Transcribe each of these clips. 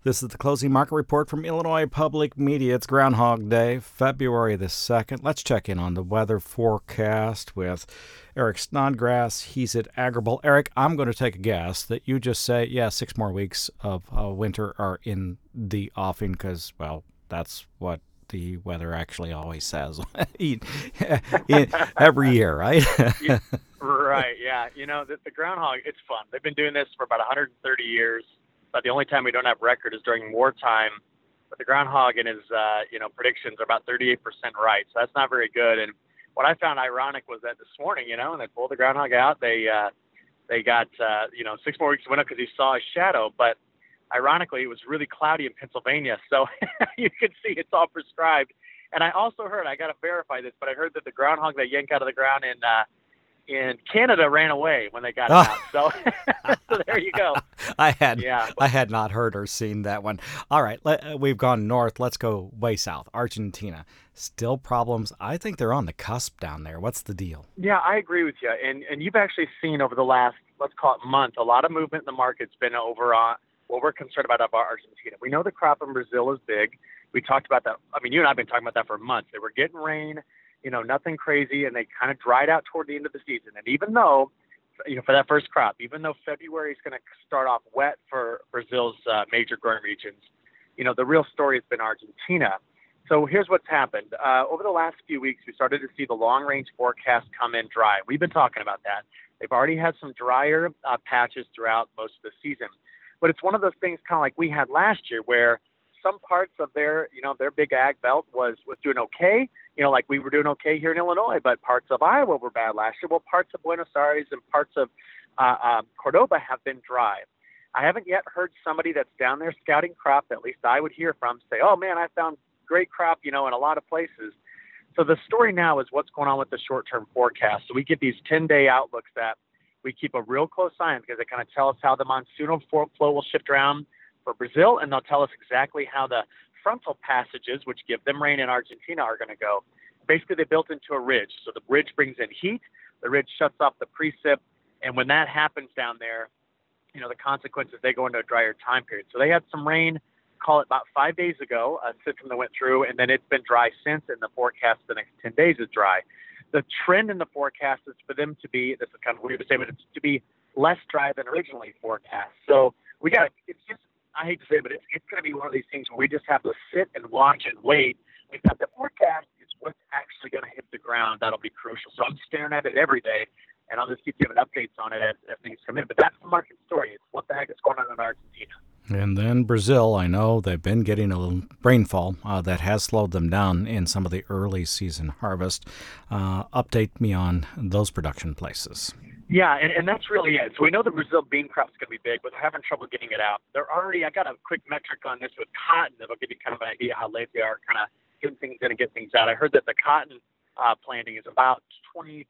This is the closing market report from Illinois Public Media. It's Groundhog Day, February the 2nd. Let's check in on the weather forecast with Eric Snodgrass. He's at Agrible. Eric, I'm going to take a guess that you just say, yeah, 6 more weeks of winter are in the offing because, well, that's what the weather actually always says every year, right? Right, yeah. The groundhog, it's fun. They've been doing this for about 130 years, but the only time we don't have record is during wartime. But the groundhog and his, predictions are about 38% right, so that's not very good. And what I found ironic was that this morning, when they pulled the groundhog out, they got, 6 more weeks of winter because he saw a shadow. But ironically, it was really cloudy in Pennsylvania, so you can see it's all prescribed. And I also heard, I got to verify this, but I heard that the groundhog they yanked out of the ground in Canada ran away when they got it out. So, so there you go. I had not heard or seen that one. All right, we've gone north. Let's go way south. Argentina. Still problems. I think they're on the cusp down there. What's the deal? Yeah, I agree with you. And you've actually seen over the last, let's call it month, a lot of movement in the market's been over on what we're concerned about Argentina. We know the crop in Brazil is big. We talked about that. I mean, you and I have been talking about that for months. They were getting rain, nothing crazy, and they kind of dried out toward the end of the season. And even though, for that first crop, even though February is going to start off wet for Brazil's major growing regions, the real story has been Argentina. So here's what's happened. Over the last few weeks, we started to see the long-range forecast come in dry. We've been talking about that. They've already had some drier patches throughout most of the season. But it's one of those things kind of like we had last year where some parts of their big ag belt was doing okay, like we were doing okay here in Illinois, but parts of Iowa were bad last year. Well, parts of Buenos Aires and parts of Cordoba have been dry. I haven't yet heard somebody that's down there scouting crop, at least I would hear from, say, oh man, I found great crop, in a lot of places. So the story now is what's going on with the short-term forecast. So we get these 10-day outlooks that we keep a real close eye on because they kind of tell us how the monsoonal flow will shift around for Brazil, and they'll tell us exactly how the frontal passages, which give them rain in Argentina, are going to go. Basically, they're built into a ridge. So the ridge brings in heat, the ridge shuts off the precip, and when that happens down there, the consequences, they go into a drier time period. So they had some rain, call it about 5 days ago, a system that went through, and then it's been dry since, and the forecast the next 10 days is dry. The trend in the forecast is for them to be, this is kind of weird to say, but it's to be less dry than originally forecast. So it's just, I hate to say it, but it's going to be one of these things where we just have to sit and watch and wait. We've got the forecast. It's what's actually going to hit the ground. That'll be crucial. So I'm staring at it every day, and I'll just keep giving updates on it as things come in. But that's the market story. It's what the heck is going on in Argentina. And then Brazil, I know they've been getting a little rainfall that has slowed them down in some of the early season harvest. Update me on those production places. Yeah, and that's really it. So we know the Brazil bean crop is going to be big, but they're having trouble getting it out. I got a quick metric on this with cotton that'll give you kind of an idea how late they are kind of getting things in and get things out. I heard that the cotton planting is about 25%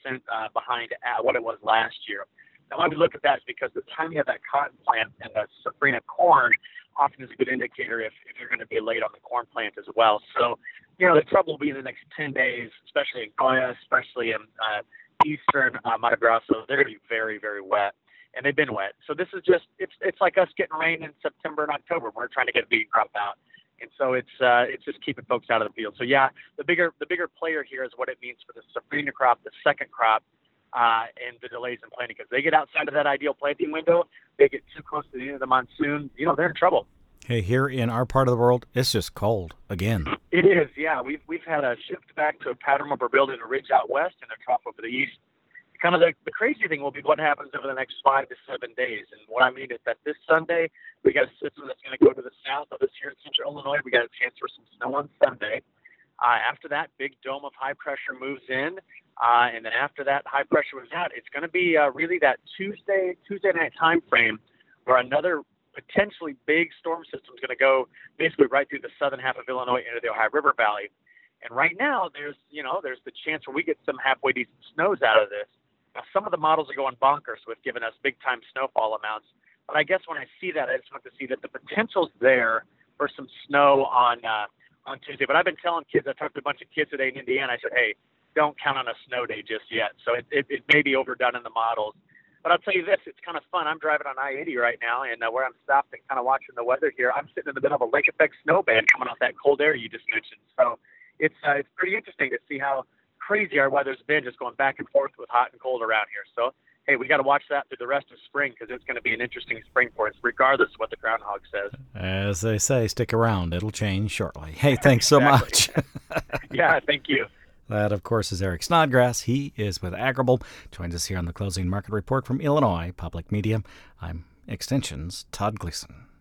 behind what it was last year. Now, why we look at that is because the time you have that cotton plant and the safrinha corn often is a good indicator if you're going to be late on the corn plant as well. So, the trouble will be in the next 10 days, especially in Goiás, especially in eastern Mato Grosso. They're going to be very, very wet, and they've been wet. So this is just it's like us getting rain in September and October. We're trying to get a bean crop out, and so it's just keeping folks out of the field. So yeah, the bigger player here is what it means for the safrinha crop, the second crop, and the delays in planting, because they get outside of that ideal planting window, they get too close to the end of the monsoon. They're in trouble. Hey, here in our part of the world, it's just cold again. It is, yeah. We've had a shift back to a pattern where we're building a ridge out west and a trough over the east. Kind of the crazy thing will be what happens over the next 5 to 7 days. And what I mean is that this Sunday, we got a system that's going to go to the south of us here in central Illinois. We got a chance for some snow on Sunday. After that, big dome of high pressure moves in. And then after that high pressure moves out, it's going to be really that Tuesday night time frame where another potentially big storm system is going to go basically right through the southern half of Illinois into the Ohio River Valley. And right now, there's the chance where we get some halfway decent snows out of this. Now, some of the models are going bonkers with giving us big-time snowfall amounts. But I guess when I see that, I just want to see that the potential's there for some snow on Tuesday. But I've been telling kids, I talked to a bunch of kids today in Indiana, I said, hey, don't count on a snow day just yet. So it may be overdone in the models. But I'll tell you this, it's kind of fun. I'm driving on I-80 right now, and where I'm stopped and kind of watching the weather here, I'm sitting in the middle of a lake effect snowband coming off that cold air you just mentioned. So it's pretty interesting to see how crazy our weather's been, just going back and forth with hot and cold around here. So, hey, we got to watch that through the rest of spring, because it's going to be an interesting spring for us, regardless of what the groundhog says. As they say, stick around. It'll change shortly. Hey, thanks so much. Yeah, thank you. That, of course, is Eric Snodgrass. He is with Agrible. Joins us here on the Closing Market Report from Illinois Public Media. I'm Extension's Todd Gleason.